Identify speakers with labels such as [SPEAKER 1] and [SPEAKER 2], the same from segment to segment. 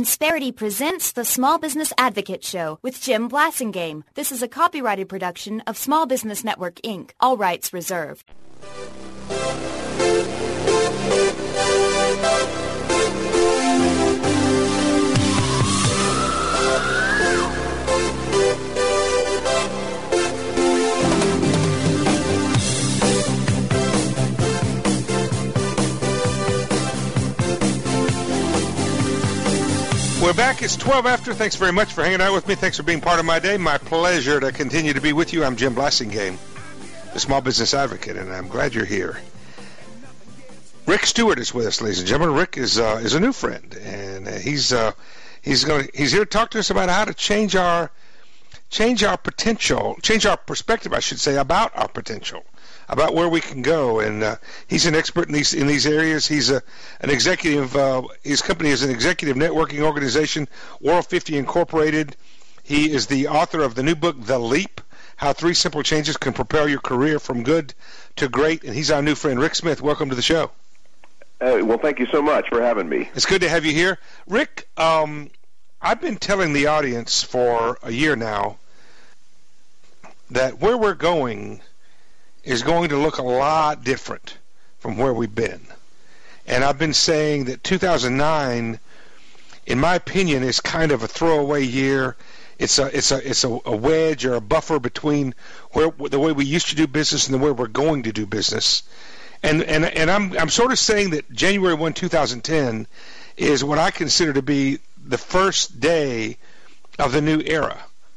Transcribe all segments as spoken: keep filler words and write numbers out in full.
[SPEAKER 1] Insperity presents the Small Business Advocate Show with Jim Blasingame. This is a copyrighted production of Small Business Network, Incorporated. All rights reserved.
[SPEAKER 2] We're back. It's twelve after. Thanks very much for hanging out with me. Thanks for being part of my day. My pleasure to continue to be with you. I'm Jim Blasingame, the Small Business Advocate, and I'm glad you're here. Rick Stewart is with us, ladies and gentlemen. Rick is uh, is a new friend, and uh, he's uh, he's going he's here to talk to us about how to change our change our potential, change our perspective, I should say, about our potential, about where we can go. And uh, he's an expert in these in these areas. He's a an executive. Uh, his company is an executive networking organization, World fifty Incorporated. He is the author of the new book, The Leap: How Three Simple Changes Can Propel Your Career from Good to Great. And he's our new friend, Rick Smith. Welcome to the show.
[SPEAKER 3] Uh, well, thank you so much for having me.
[SPEAKER 2] It's good to have you here, Rick. Um, I've been telling the audience for a year now that where we're going is going to look a lot different from where we've been. And I've been saying that two thousand nine, in my opinion, is kind of a throwaway year. It's a it's a it's a, a wedge or a buffer between where the way we used to do business and the way we're going to do business. And and and I'm I'm sort of saying that January first, two thousand ten is what I consider to be the first day of the new era.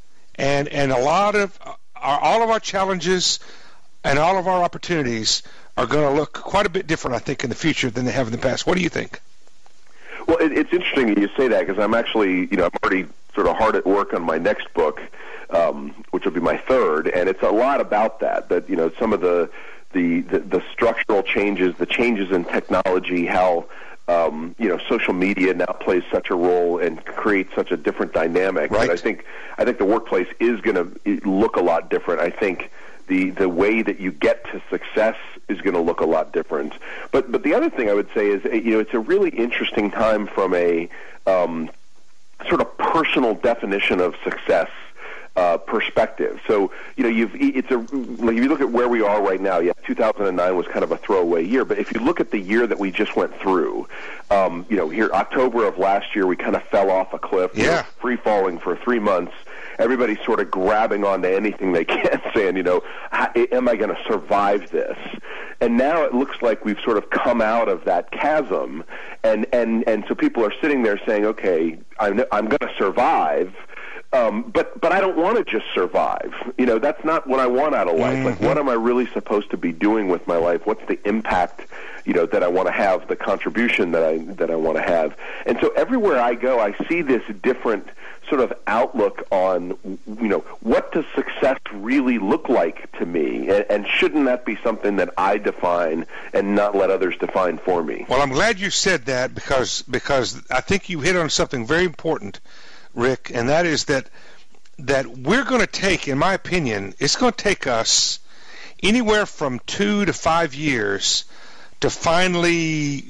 [SPEAKER 2] And and a lot of our, all of our challenges and all of our opportunities are going to look quite a bit different, I think, in the future than they have in the past. What do you think?
[SPEAKER 3] Well, it, it's interesting that you say that, because I'm actually, you know, I'm already sort of hard at work on my next book, um, which will be my third, and it's a lot about that, that, you know, some of the, the, the, the structural changes, the changes in technology, how, um, you know, social media now plays such a role and creates such a different dynamic.
[SPEAKER 2] Right.
[SPEAKER 3] And I think, I think the workplace is going to look a lot different. I think the the way that you get to success is going to look a lot different. But but the other thing I would say is, you know, it's a really interesting time from a um, sort of personal definition of success uh, perspective. So, you know, you've it's a like if you look at where we are right now. Yeah, two thousand nine was kind of a throwaway year, but if you look at the year that we just went through, um, you know, here October of last year, we kind of fell off a cliff.
[SPEAKER 2] Yeah,
[SPEAKER 3] we were free falling for three months. Everybody's sort of grabbing onto anything they can, saying, you know, am I going to survive this? And now it looks like we've sort of come out of that chasm, and, and, and so people are sitting there saying, okay, I'm, I'm going to survive, um, but but I don't want to just survive. You know, that's not what I want out of life.
[SPEAKER 2] Mm-hmm.
[SPEAKER 3] Like, what am I really supposed to be doing with my life? What's the impact, you know, that I want to have, the contribution that I that I want to have? And so everywhere I go, I see this different sort of outlook on, you know, what does success really look like to me? And, and shouldn't that be something that I define and not let others define for me?
[SPEAKER 2] Well, I'm glad you said that, because because I think you hit on something very important, Rick, and that is that that we're going to take, in my opinion, it's going to take us anywhere from two to five years to finally,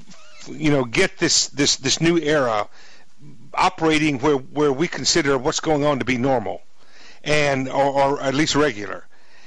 [SPEAKER 2] you know, get this this, this new era operating where, where we consider what's going on to be normal, and or, or at least regular,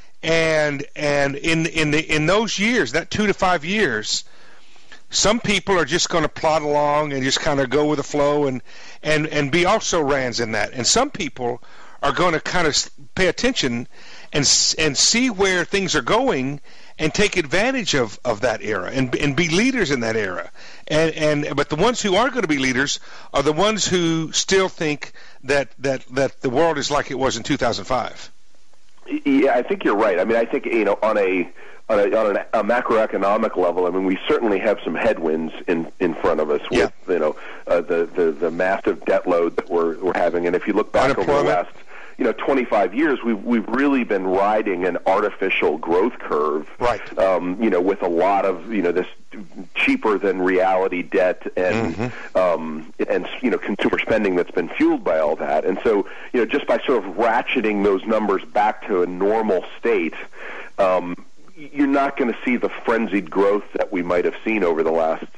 [SPEAKER 2] and and in in the in those years, that two to five years, some people are just going to plod along and just kind of go with the flow and and and be also rans in that, and some people are going to kind of pay attention and and see where things are going and take advantage of, of that era and and be leaders in that era. And and but the ones who aren't going to be leaders are the ones who still think that that, that the world is like it was in two thousand five.
[SPEAKER 3] Yeah, I think you're right. I mean, I think, you know, on a on a, on a, a macroeconomic level, I mean, we certainly have some headwinds in, in front of us with, yeah. you know, uh, the, the the massive debt load that we're we're having. And if you look back over the last, you know, twenty-five years, we've we've really been riding an artificial growth curve,
[SPEAKER 2] right?
[SPEAKER 3] Um, you know, with a lot of, you know, this cheaper than reality debt and mm-hmm. um, and you know, consumer spending that's been fueled by all that. And so, you know, just by sort of ratcheting those numbers back to a normal state, um, you're not going to see the frenzied growth that we might have seen over the last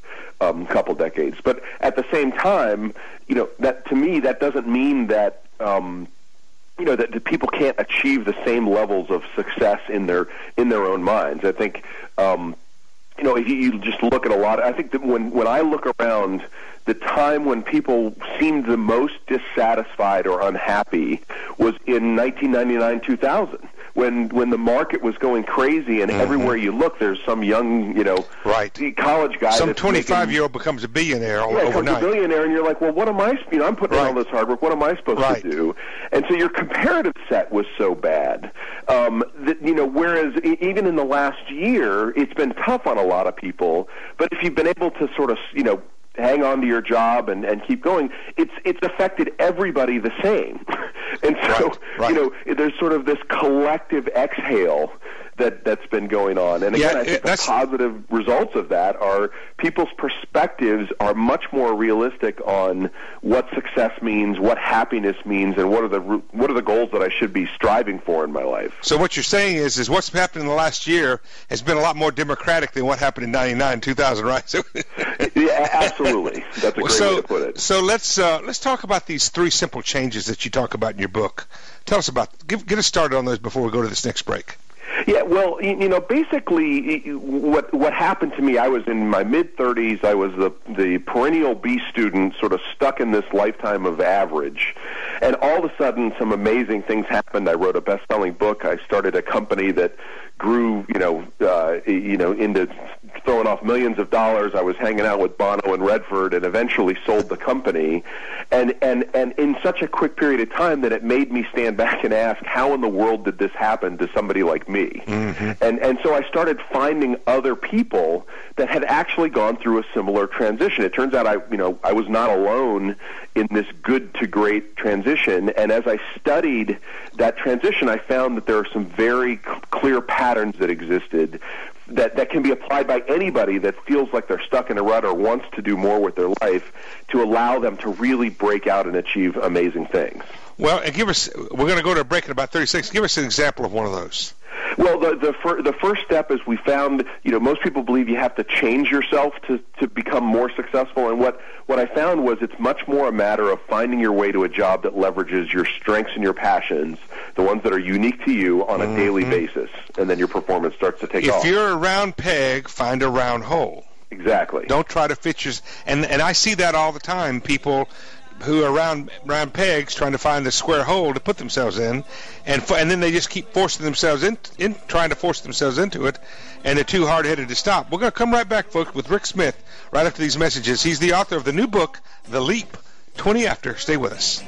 [SPEAKER 3] um, couple decades. But at the same time, you know, that to me that doesn't mean that. Um, You know that, that people can't achieve the same levels of success in their in their own minds. I think, um, you know, if you, you just look at a lot. I think that when when I look around, the time when people seemed the most dissatisfied or unhappy was in nineteen ninety-nine, two thousand, when when the market was going crazy, and mm-hmm. everywhere you look, there's some young, you know,
[SPEAKER 2] right.
[SPEAKER 3] college guy.
[SPEAKER 2] Some twenty-five-year-old becomes a billionaire
[SPEAKER 3] yeah,
[SPEAKER 2] overnight.
[SPEAKER 3] becomes a billionaire, and you're like, well, what am I? You know, I'm putting
[SPEAKER 2] right.
[SPEAKER 3] in all this hard work. What am I supposed
[SPEAKER 2] right.
[SPEAKER 3] to do? And so your comparative set was so bad um, that you know. Whereas e- even in the last year, it's been tough on a lot of people. But if you've been able to sort of, you know, hang on to your job and, and keep going, it's it's affected everybody the same. And so,
[SPEAKER 2] right, right.
[SPEAKER 3] you know, there's sort of this collective exhale that, that's been going on. And again,
[SPEAKER 2] yeah,
[SPEAKER 3] I think
[SPEAKER 2] it,
[SPEAKER 3] the positive results of that are people's perspectives are much more realistic on what success means, what happiness means, and what are the what are the goals that I should be striving for in my life.
[SPEAKER 2] So what you're saying is, is what's happened in the last year has been a lot more democratic than what happened in ninety-nine, two thousand, right? So
[SPEAKER 3] yeah, absolutely. That's a great
[SPEAKER 2] so,
[SPEAKER 3] way to put it.
[SPEAKER 2] So let's uh, let's talk about these three simple changes that you talk about in your book. Tell us about, give, get us started on those before we go to this next break.
[SPEAKER 3] Yeah, well, you know, basically, what what happened to me, I was in my mid-thirties. I was the the perennial B student, sort of stuck in this lifetime of average. And all of a sudden, some amazing things happened. I wrote a best-selling book. I started a company that grew, you know, uh, you know, into throwing off millions of dollars. I was hanging out with Bono and Redford, and eventually sold the company. And and and in such a quick period of time that it made me stand back and ask, how in the world did this happen to somebody like me? Mm-hmm. And and so I started finding other people that had actually gone through a similar transition. It turns out I, you know, I was not alone in this good to great transition. And as I studied that transition, I found that there are some very c- clear patterns that existed that, that can be applied by anybody that feels like they're stuck in a rut or wants to do more with their life to allow them to really break out and achieve amazing things.
[SPEAKER 2] Well, and give us, we're going to go to a break in about thirty seconds. Give us an example of one of those.
[SPEAKER 3] Well, the the, fir- the first step is we found, you know, most people believe you have to change yourself to, to become more successful. And what, what I found was it's much more a matter of finding your way to a job that leverages your strengths and your passions, the ones that are unique to you on a mm-hmm. daily basis. And then your performance starts to take
[SPEAKER 2] if
[SPEAKER 3] off.
[SPEAKER 2] If you're a round peg, find a round hole.
[SPEAKER 3] Exactly.
[SPEAKER 2] Don't try to fit your... And, and I see that all the time, people who are round round pegs trying to find the square hole to put themselves in, and f- and then they just keep forcing themselves in, in, trying to force themselves into it, and they're too hard-headed to stop. We're going to come right back, folks, with Rick Smith right after these messages. He's the author of the new book, The Leap, twenty after. Stay with us.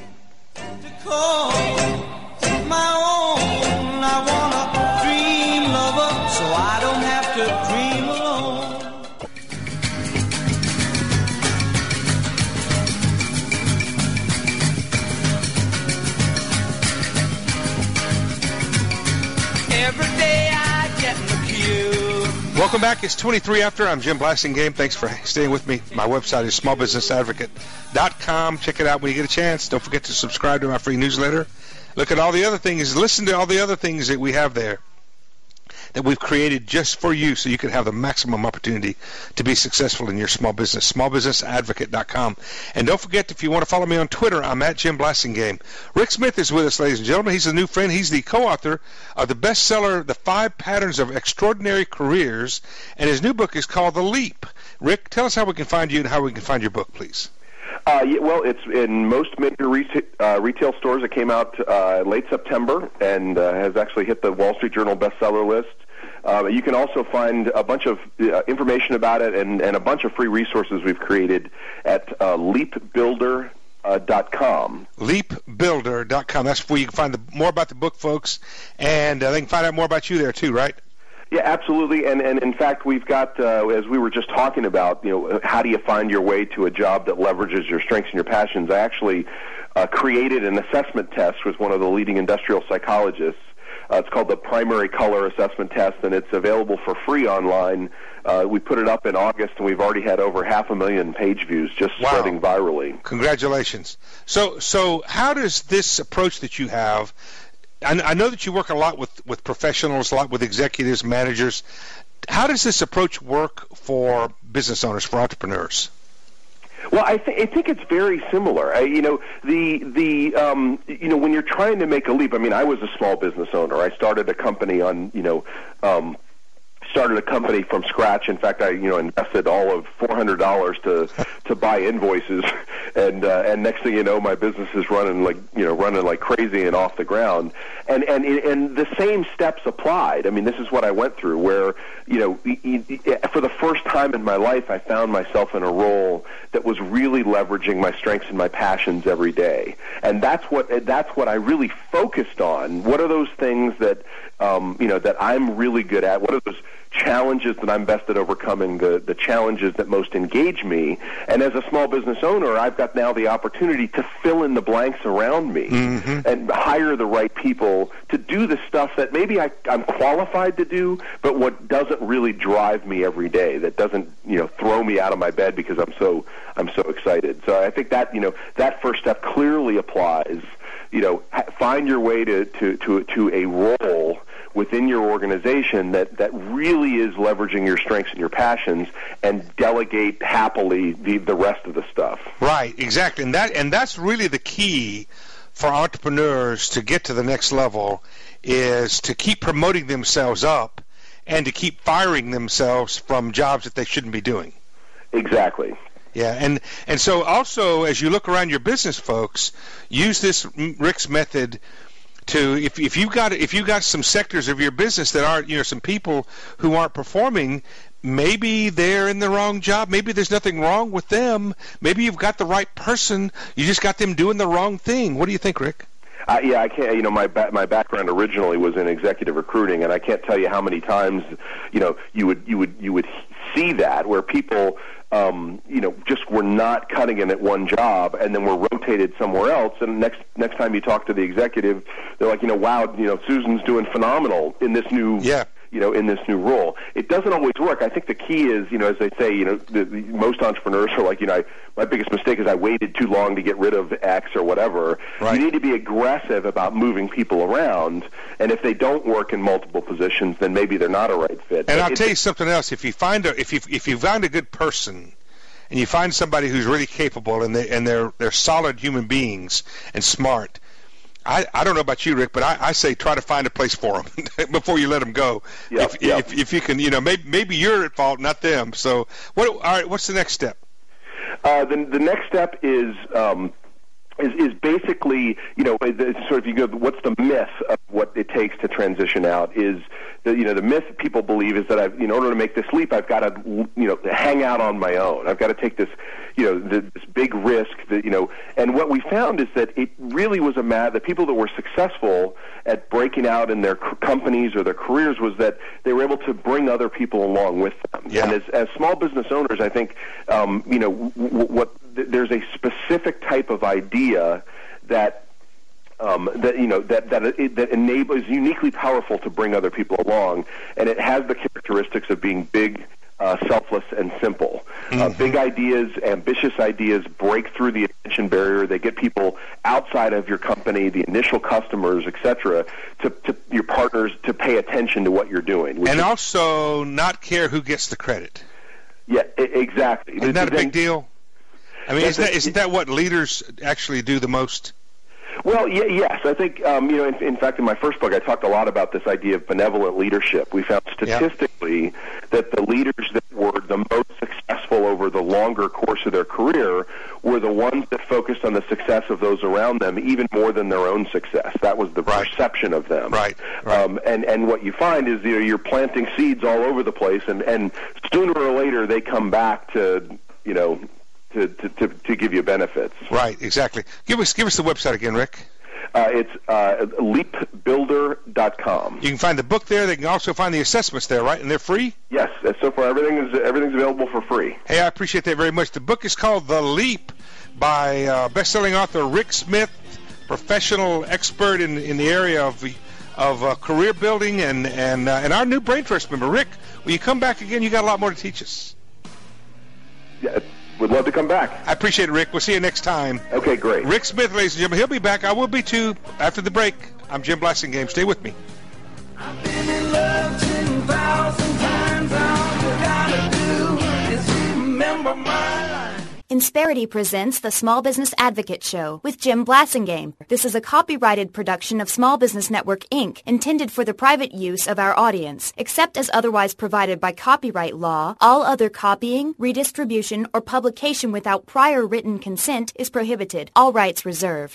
[SPEAKER 4] Every day I get in the queue.
[SPEAKER 2] Welcome back. It's twenty-three after. I'm Jim Blasingame. Thanks for staying with me. My website is small business advocate dot com. Check it out when you get a chance. Don't forget to subscribe to my free newsletter. Look at all the other things. Listen to all the other things that we have there that we've created just for you so you can have the maximum opportunity to be successful in your small business. small business advocate dot com. And don't forget, if you want to follow me on Twitter, I'm at Jim Blasingame. Rick Smith is with us, ladies and gentlemen. He's a new friend. He's the co-author of the bestseller, The Five Patterns of Extraordinary Careers, and his new book is called The Leap. Rick, tell us how we can find you and how we can find your book, please.
[SPEAKER 3] Uh, yeah, well, it's in most major retail, uh, retail stores. It came out uh, late September and uh, has actually hit the Wall Street Journal bestseller list. Uh, you can also find a bunch of uh, information about it and, and a bunch of free resources we've created at uh, leap builder dot com.
[SPEAKER 2] leap builder dot com. That's where you can find the, more about the book, folks, and uh, they can find out more about you there too, right?
[SPEAKER 3] Yeah, absolutely. And, and in fact, we've got, uh, as we were just talking about, you know, how do you find your way to a job that leverages your strengths and your passions? I actually uh, created an assessment test with one of the leading industrial psychologists. Uh, it's called the Primary Color Assessment Test, and it's available for free online. Uh, we put it up in August, and we've already had over half a million page views just
[SPEAKER 2] wow.
[SPEAKER 3] spreading virally.
[SPEAKER 2] Congratulations. So, so how does this approach that you have, I, I know that you work a lot with, with professionals, a lot with executives, managers. how does this approach work for business owners, for entrepreneurs?
[SPEAKER 3] Well, I, th- I think it's very similar. I, you know, the the um, you know when you're trying to make a leap. I mean, I was a small business owner. I started a company on you know. Um, started a company from scratch. In fact, I you know invested all of four hundred dollars to to buy invoices, and uh, and next thing you know, my business is running like you know running like crazy and off the ground. And and and the same steps applied. I mean, this is what I went through. Where you know for the first time in my life, I found myself in a role that was really leveraging my strengths and my passions every day. And that's what that's what I really focused on. What are those things that um, you know that I'm really good at? What are those challenges that I'm best at overcoming, the, the challenges that most engage me? And as a small business owner, I've got now the opportunity to fill in the blanks around me mm-hmm. and hire the right people to do the stuff that maybe I, I'm qualified to do, but what doesn't really drive me every day, that doesn't, you know, throw me out of my bed because I'm so I'm so excited. So I think that, you know, that first step clearly applies. You know, find your way to, to, to, to a role within your organization that, that really is leveraging your strengths and your passions, and delegate happily the, the rest of the stuff.
[SPEAKER 2] Right, exactly. And that and that's really the key for entrepreneurs to get to the next level, is to keep promoting themselves up and to keep firing themselves from jobs that they shouldn't be doing.
[SPEAKER 3] Exactly.
[SPEAKER 2] Yeah, and, and so also as you look around your business, folks, use this Rick's method to, if if you've got if you've got some sectors of your business that aren't, you know, some people who aren't performing, maybe they're in the wrong job. Maybe there's nothing wrong with them. Maybe you've got the right person. You just got them doing the wrong thing. What do you think, Rick?
[SPEAKER 3] Uh, yeah, I can't. You know, my ba- my background originally was in executive recruiting, and I can't tell you how many times, you know, you would you would you would see that where people, um, you know, just were not cutting it at one job, and then were rotated somewhere else. And next next time you talk to the executive, they're like, you know, wow, you know, Susan's doing phenomenal in this new.
[SPEAKER 2] Yeah.
[SPEAKER 3] You know, in this new role. It doesn't always work. I think the key is, you know, as they say, you know, the, the, most entrepreneurs are like, you know, I, my biggest mistake is I waited too long to get rid of X or whatever.
[SPEAKER 2] Right.
[SPEAKER 3] You need to be aggressive about moving people around, and if they don't work in multiple positions, then maybe they're not a right fit.
[SPEAKER 2] And
[SPEAKER 3] but
[SPEAKER 2] I'll
[SPEAKER 3] it,
[SPEAKER 2] tell you something else. If you find a, if you if you find a good person, and you find somebody who's really capable, and they and they're they're solid human beings and smart. I, I don't know about you, Rick, but I, I say try to find a place for them before you let them go.
[SPEAKER 3] Yep,
[SPEAKER 2] if,
[SPEAKER 3] yep.
[SPEAKER 2] if if you can, you know, maybe maybe you're at fault, not them. So, what? All right, what's the next step?
[SPEAKER 3] Uh, the the next step is. Um, Is, is basically, you know, sort of, you go, what's the myth of what it takes to transition out? Is the, you know, the myth people believe is that I've, in order to make this leap, I've got to, you know, hang out on my own. I've got to take this, you know, this big risk that, you know, and what we found is that it really was a matter, the people that were successful at breaking out in their companies or their careers was that they were able to bring other people along with them.
[SPEAKER 2] Yeah.
[SPEAKER 3] And as, as small business owners, I think, um, you know, w- w- what there's a specific type of idea that um, that you know that that it, that enables is uniquely powerful to bring other people along, and it has the characteristics of being big, uh, selfless, and simple. Mm-hmm. Uh, big ideas, ambitious ideas break through the attention barrier. They get people outside of your company, the initial customers, et cetera, to, to your partners to pay attention to what you're doing,
[SPEAKER 2] and
[SPEAKER 3] is,
[SPEAKER 2] also not care who gets the credit.
[SPEAKER 3] Yeah, exactly.
[SPEAKER 2] Isn't that a
[SPEAKER 3] then,
[SPEAKER 2] big deal? I mean, isn't that, isn't that what leaders actually do the most?
[SPEAKER 3] Well, yeah, yes. I think, um, you know, in, in fact, in my first book, I talked a lot about this idea of benevolent leadership. We found statistically yeah. that the leaders that were the most successful over the longer course of their career were the ones that focused on the success of those around them even more than their own success. That was the right. perception of them.
[SPEAKER 2] Right. right.
[SPEAKER 3] Um, and, and what you find is, you know, you're planting seeds all over the place, and, and sooner or later they come back to, you know, To, to, to give you benefits.
[SPEAKER 2] Right, exactly. Give us give us the website again, Rick.
[SPEAKER 3] Uh, it's uh, leap builder dot com.
[SPEAKER 2] You can find the book there. They can also find the assessments there, right? And they're free?
[SPEAKER 3] Yes. So far, everything is everything's available for free.
[SPEAKER 2] Hey, I appreciate that very much. The book is called The Leap by uh, best-selling author Rick Smith, professional expert in in the area of of uh, career building, and and uh, and our new Brain Trust member. Rick, will you come back again? You got a lot more to teach us.
[SPEAKER 3] Yeah. Would love to come back.
[SPEAKER 2] I appreciate it, Rick. We'll see you next time.
[SPEAKER 3] Okay, great.
[SPEAKER 2] Rick Smith, ladies and gentlemen. He'll be back. I will be, too, after the break. I'm Jim Blasingame. Stay with me.
[SPEAKER 4] I've been in love ten thousand times. on my line.
[SPEAKER 1] Insperity presents the Small Business Advocate Show with Jim Blasingame. This is a copyrighted production of Small Business Network, Incorporated, intended for the private use of our audience. Except as otherwise provided by copyright law, all other copying, redistribution, or publication without prior written consent is prohibited. All rights reserved.